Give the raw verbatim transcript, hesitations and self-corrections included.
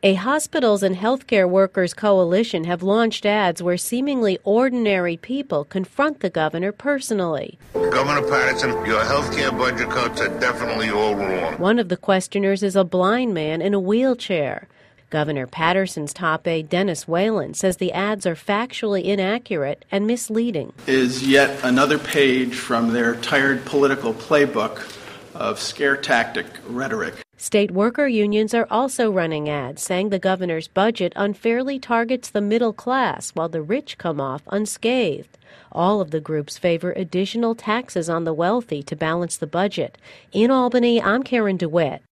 A hospitals and healthcare workers coalition have launched ads where seemingly ordinary people confront the governor personally. Governor Paterson, your healthcare budget cuts are definitely all wrong. One of the questioners is a blind man in a wheelchair. Governor Paterson's top aide, Dennis Whalen, says the ads are factually inaccurate and misleading. Is yet another page from their tired political playbook of scare tactic rhetoric. State worker unions are also running ads saying the governor's budget unfairly targets the middle class while the rich come off unscathed. All of the groups favor additional taxes on the wealthy to balance the budget. In Albany, I'm Karen DeWitt.